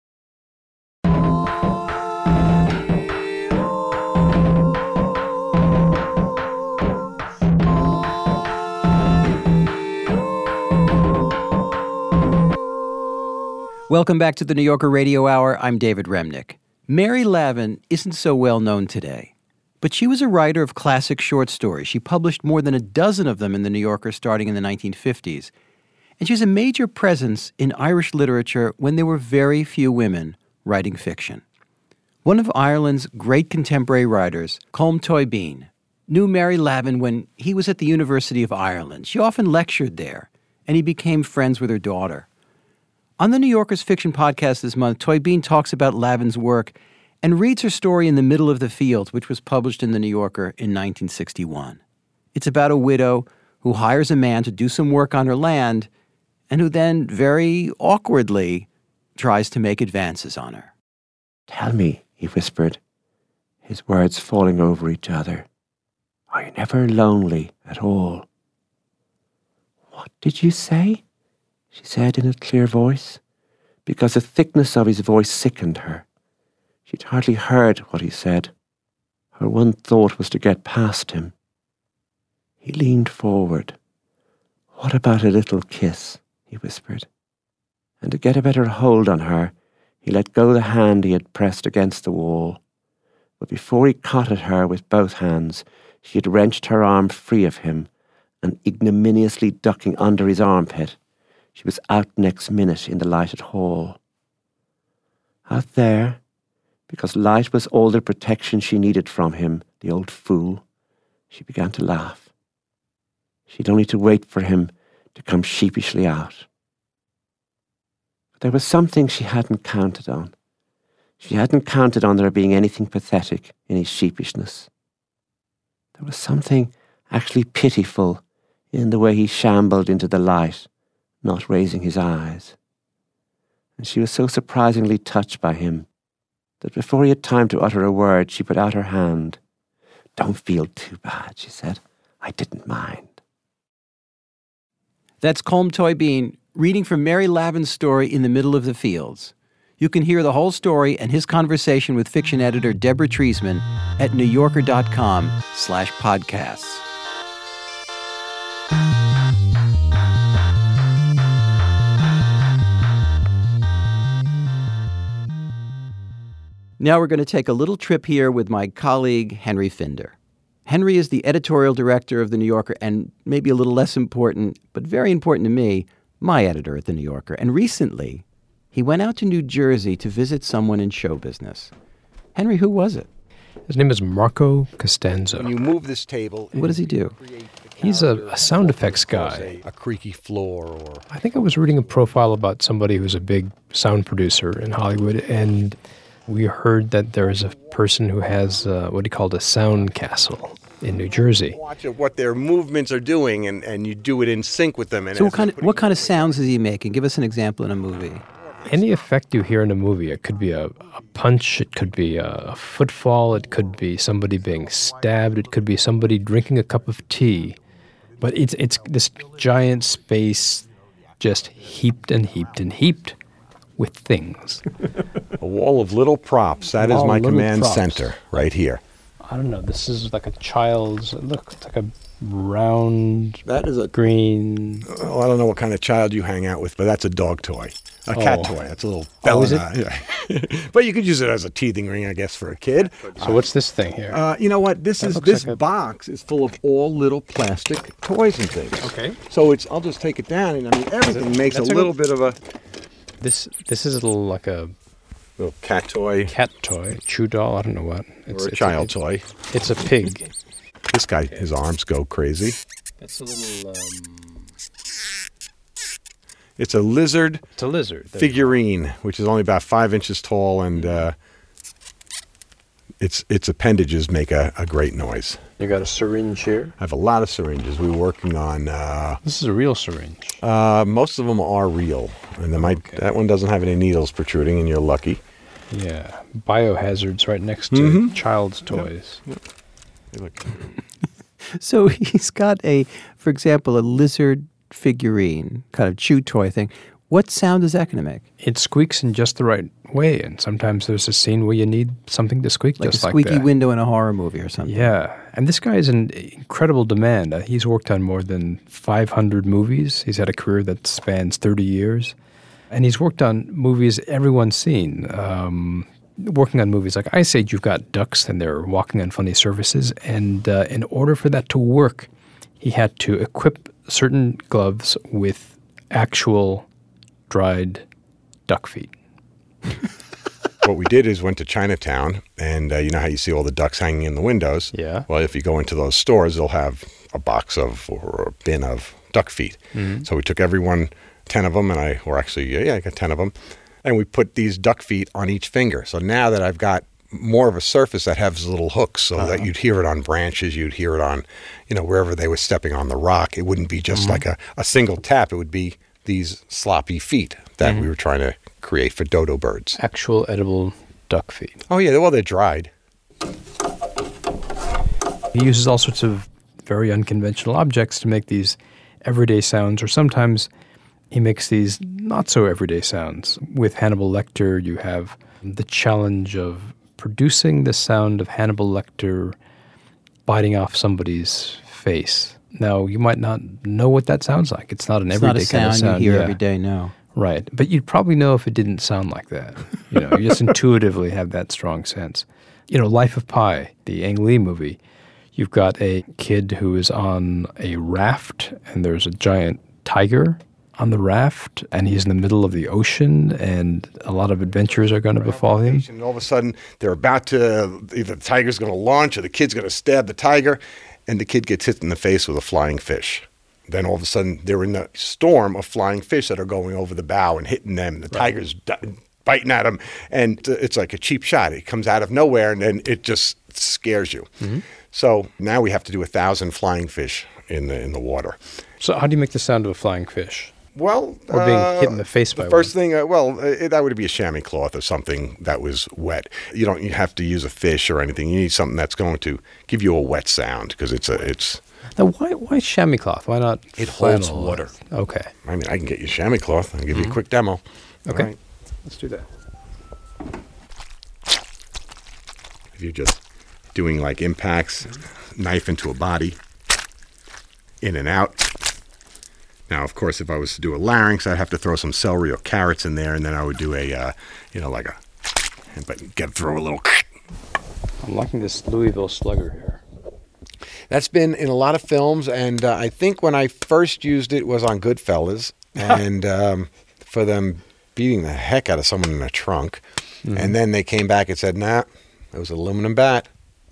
Welcome back to the New Yorker Radio Hour. I'm David Remnick. Mary Lavin isn't so well known today, but she was a writer of classic short stories. She published more than a dozen of them in the New Yorker starting in the 1950s. And she's a major presence in Irish literature when there were very few women writing fiction. One of Ireland's great contemporary writers, Colm Tóibín, knew Mary Lavin when he was at the University of Ireland. She often lectured there, and he became friends with her daughter. On the New Yorker's fiction podcast this month, Tóibín talks about Lavin's work and reads her story In the Middle of the Fields, which was published in the New Yorker in 1961. It's about a widow who hires a man to do some work on her land and who then, very awkwardly, tries to make advances on her. "Tell me," he whispered, his words falling over each other, "are you never lonely at all?" "What did you say?" she said in a clear voice, because the thickness of his voice sickened her. She'd hardly heard what he said. Her one thought was to get past him. He leaned forward. "What about a little kiss?" he whispered. And to get a better hold on her, he let go the hand he had pressed against the wall. But before he caught at her with both hands, she had wrenched her arm free of him, and ignominiously ducking under his armpit, she was out next minute in the lighted hall. Out there, because light was all the protection she needed from him, the old fool, she began to laugh. She'd only to wait for him to come sheepishly out. But there was something she hadn't counted on. She hadn't counted on there being anything pathetic in his sheepishness. There was something actually pitiful in the way he shambled into the light, not raising his eyes. And she was so surprisingly touched by him that before he had time to utter a word, she put out her hand. "Don't feel too bad," she said. "I didn't mind." That's Colm Tóibín reading from Mary Lavin's story In the Middle of the Fields. You can hear the whole story and his conversation with fiction editor Deborah Treisman at newyorker.com/podcasts. Now we're going to take a little trip here with my colleague, Henry Finder. Henry is the editorial director of The New Yorker and maybe a little less important, but very important to me, my editor at The New Yorker. And recently, he went out to New Jersey to visit someone in show business. Henry, who was it? His name is Marco Costanzo. When you move this table... What does he do? He's a sound effects guy. A creaky floor or... I think I was reading a profile about somebody who's a big sound producer in Hollywood, and we heard that there is a person who has what he called a sound castle in New Jersey. Watch what their movements are doing, and you do it in sync with them. And so what kind of sounds is he making? Give us an example in a movie. Any effect you hear in a movie, it could be a punch, it could be a footfall, it could be somebody being stabbed, it could be somebody drinking a cup of tea. But it's this giant space just heaped and heaped and heaped with things. A wall of little props. That is my command center right here. I don't know. This is like a child's. It looks like a round. That is a green. Well, I don't know what kind of child you hang out with, but that's a dog toy. A cat toy. That's a little bell. Is it? Yeah. But you could use it as a teething ring, I guess, for a kid. So what's this thing here? You know what? This box is full of all little plastic toys and things. Okay. So I'll just take it down, and I mean everything makes a little bit of a. This is a little like a little cat toy. Cat toy, chew doll. I don't know what. Or a child toy. It's a pig. This guy, his arms go crazy. That's a little. It's a lizard. It's a lizard figurine, which is only about 5 inches tall, and its appendages make a great noise. You got a syringe here? I have a lot of syringes. We were working on. This is a real syringe. Most of them are real, and that one doesn't have any needles protruding, and you're lucky. Yeah, biohazards right next to child's toys. Yep. Look. So he's got for example, a lizard figurine, kind of chew toy thing. What sound is that going to make? It squeaks in just the right way, and sometimes there's a scene where you need something to squeak like just a like squeaky that. window in a horror movie or something. Yeah, and this guy is in incredible demand. He's worked on more than 500 movies. He's had a career that spans 30 years, and he's worked on movies everyone's seen. Working on movies like Ice Age, you've got ducks and they're walking on funny surfaces, and in order for that to work, he had to equip certain gloves with actual dried duck feet. What we did is went to Chinatown, and you know how you see all the ducks hanging in the windows? Yeah. Well, if you go into those stores, they'll have a box or a bin of duck feet. Mm-hmm. So we took 10 of them, I got 10 of them, and we put these duck feet on each finger. So now that I've got more of a surface that has little hooks so that you'd hear it on branches, you'd hear it on, wherever they were stepping on the rock. It wouldn't be just like a single tap. It would be these sloppy feet that we were trying to create for dodo birds. Actual edible duck feet. Oh, yeah. Well, they're dried. He uses all sorts of very unconventional objects to make these everyday sounds, or sometimes he makes these not so everyday sounds. With Hannibal Lecter, you have the challenge of producing the sound of Hannibal Lecter biting off somebody's face. Now, you might not know what that sounds like. It's not an everyday kind of sound you hear every day, no. Right. But you'd probably know if it didn't sound like that. You just intuitively have that strong sense. Life of Pi, the Ang Lee movie, you've got a kid who is on a raft, and there's a giant tiger on the raft, and he's in the middle of the ocean, and a lot of adventures are going to befall him. And all of a sudden, they're about to, either the tiger's going to launch or the kid's going to stab the tiger, and the kid gets hit in the face with a flying fish. Then all of a sudden, they're in a storm of flying fish that are going over the bow and hitting them. The tiger's biting at them, and it's like a cheap shot. It comes out of nowhere, and then it just scares you. Mm-hmm. So now we have to do 1,000 flying fish in the water. So how do you make the sound of a flying fish? Well, or being hit in the face by the first thing, that would be a chamois cloth or something that was wet. You don't have to use a fish or anything. You need something that's going to give you a wet sound, because it's. Now, why chamois cloth? Why not? It holds flannel? water. Okay. I mean, I can get you chamois cloth. I'll give you a quick demo. Okay. All right. Let's do that. If you're just doing like impacts, knife into a body, in and out. Now, of course, if I was to do a larynx, I'd have to throw some celery or carrots in there, and then I would do throw a little. I'm liking this Louisville Slugger here. That's been in a lot of films, and I think when I first used it was on Goodfellas, and for them beating the heck out of someone in a trunk, and then they came back and said, "Nah, it was an aluminum bat."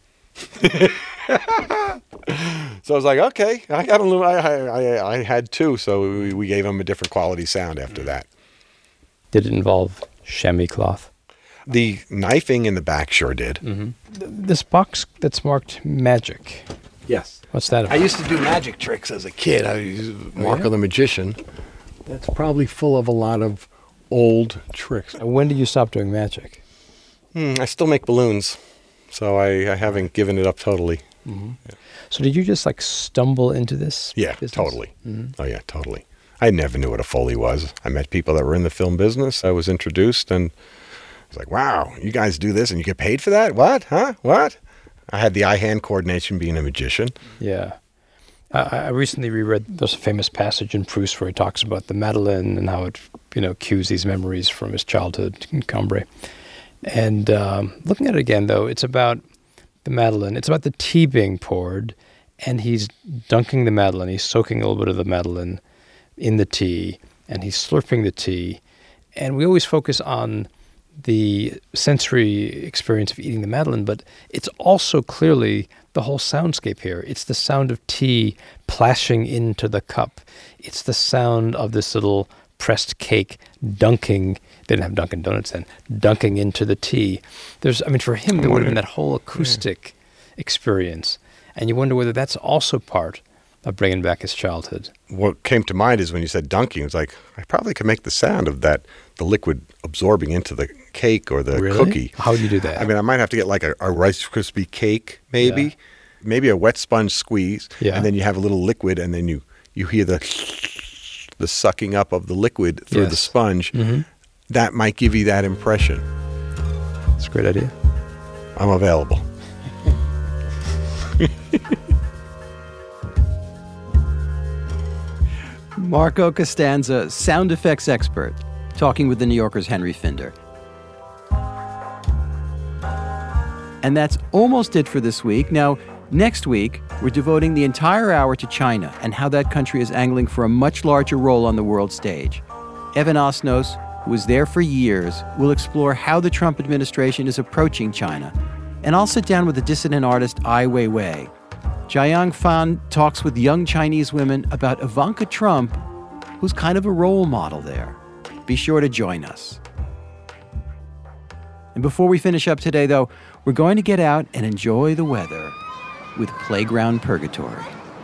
So I was like, okay, I got I had two, so we gave them a different quality sound after that. Did it involve chamois cloth? The knifing in the back sure did. Mm-hmm. This box that's marked magic. Yes. What's that about? I used to do magic tricks as a kid. I used Marco the Magician. That's probably full of a lot of old tricks. When did you stop doing magic? I still make balloons, so I haven't given it up totally. Mm-hmm. Yeah. So did you just stumble into this? Yeah, business? Totally. Mm-hmm. Oh yeah, totally. I never knew what a Foley was. I met people that were in the film business. I was introduced, and I was like, wow, you guys do this and you get paid for that? What? Huh? What? I had the eye-hand coordination being a magician. Yeah. I recently reread, there's a famous passage in Proust where he talks about the Madeleine and how it, cues these memories from his childhood in Cambrai. And looking at it again, though, it's about the Madeleine. It's about the tea being poured, and he's dunking the Madeleine. He's soaking a little bit of the Madeleine in the tea, and he's slurping the tea. And we always focus on the sensory experience of eating the Madeleine, but it's also clearly the whole soundscape here. It's the sound of tea plashing into the cup. It's the sound of this little pressed cake dunking. They didn't have Dunkin' Donuts then. Dunking into the tea. For him, there would have been that whole acoustic experience. And you wonder whether that's also part of bringing back his childhood. What came to mind is when you said dunking, it was like, I probably could make the sound of the liquid absorbing into the cake or the cookie. How do you do that? I might have to get like a Rice Krispie cake, maybe. Yeah. Maybe a wet sponge squeeze. Yeah. And then you have a little liquid, and then you hear the sucking up of the liquid through the sponge. Mm-hmm. That might give you that impression. That's a great idea. I'm available. Marco Costanza, sound effects expert, talking with the New Yorker's Henry Finder. And that's almost it for this week. Now, next week, we're devoting the entire hour to China and how that country is angling for a much larger role on the world stage. Evan Osnos, who was there for years, will explore how the Trump administration is approaching China. And I'll sit down with the dissident artist Ai Weiwei. Jiayang Fan talks with young Chinese women about Ivanka Trump, who's kind of a role model there. Be sure to join us. And before we finish up today, though, we're going to get out and enjoy the weather with Playground Purgatory.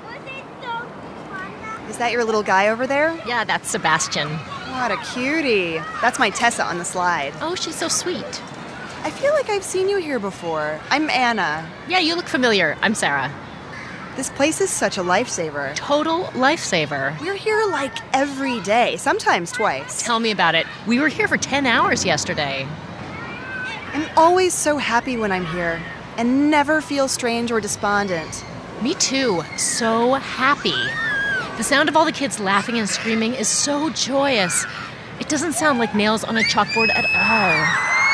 Is that your little guy over there? Yeah, that's Sebastian. What a cutie. That's my Tessa on the slide. Oh, she's so sweet. I feel like I've seen you here before. I'm Anna. Yeah, you look familiar. I'm Sarah. This place is such a lifesaver. Total lifesaver. We're here like every day, sometimes twice. Tell me about it. We were here for 10 hours yesterday. I'm always so happy when I'm here and never feel strange or despondent. Me too. So happy. The sound of all the kids laughing and screaming is so joyous. It doesn't sound like nails on a chalkboard at all.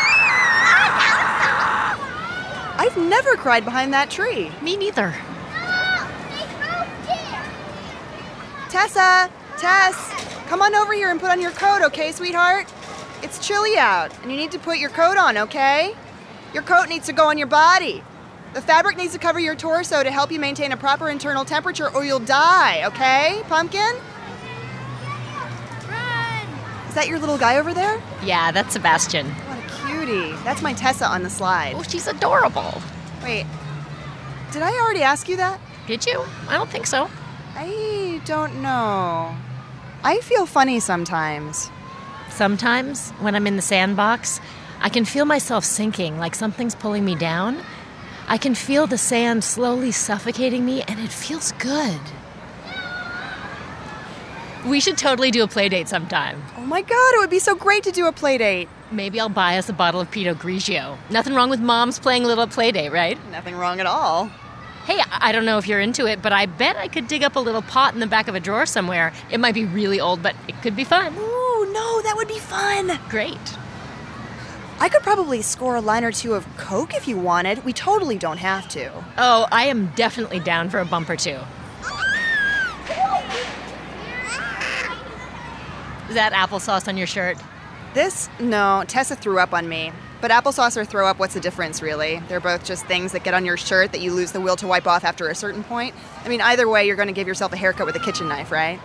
I've never cried behind that tree. Me neither. Tessa! Tess! Come on over here and put on your coat, okay, sweetheart? It's chilly out, and you need to put your coat on, okay? Your coat needs to go on your body. The fabric needs to cover your torso to help you maintain a proper internal temperature, or you'll die, okay, Pumpkin? Run! Is that your little guy over there? Yeah, that's Sebastian. What a cutie. That's my Tessa on the slide. Oh, she's adorable. Wait, did I already ask you that? Did you? I don't think so. I don't know. I feel funny sometimes. Sometimes, when I'm in the sandbox, I can feel myself sinking, like something's pulling me down. I can feel the sand slowly suffocating me, and it feels good. We should totally do a play date sometime. Oh my God, it would be so great to do a play date. Maybe I'll buy us a bottle of Pinot Grigio. Nothing wrong with moms playing a little play date, right? Nothing wrong at all. Hey, I don't know if you're into it, but I bet I could dig up a little pot in the back of a drawer somewhere. It might be really old, but it could be fun. Ooh, no, that would be fun. Great. I could probably score a line or two of Coke if you wanted. We totally don't have to. Oh, I am definitely down for a bump or two. Is that applesauce on your shirt? This? No, Tessa threw up on me. But applesauce or throw up, what's the difference, really? They're both just things that get on your shirt that you lose the will to wipe off after a certain point. I mean, either way, you're going to give yourself a haircut with a kitchen knife, right?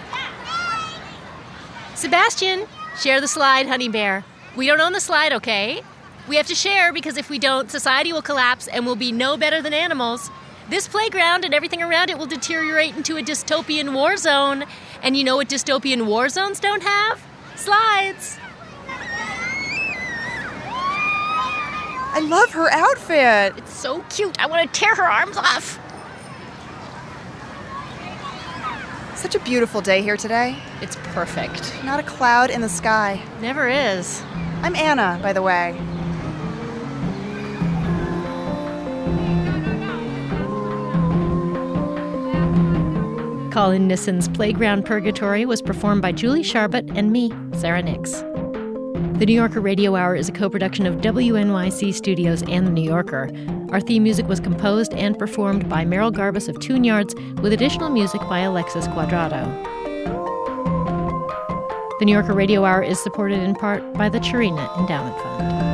Sebastian, share the slide, honey bear. We don't own the slide, okay? We have to share because if we don't, society will collapse and we'll be no better than animals. This playground and everything around it will deteriorate into a dystopian war zone. And you know what dystopian war zones don't have? Slides. I love her outfit. It's so cute. I want to tear her arms off. Such a beautiful day here today. It's perfect. Not a cloud in the sky. Never is. I'm Anna, by the way. Colin Nissen's Playground Purgatory was performed by Julie Sharbut and me, Sarah Nix. The New Yorker Radio Hour is a co-production of WNYC Studios and The New Yorker. Our theme music was composed and performed by Meryl Garbus of Tune Yards, with additional music by Alexis Cuadrado. The New Yorker Radio Hour is supported in part by the Chirina Endowment Fund.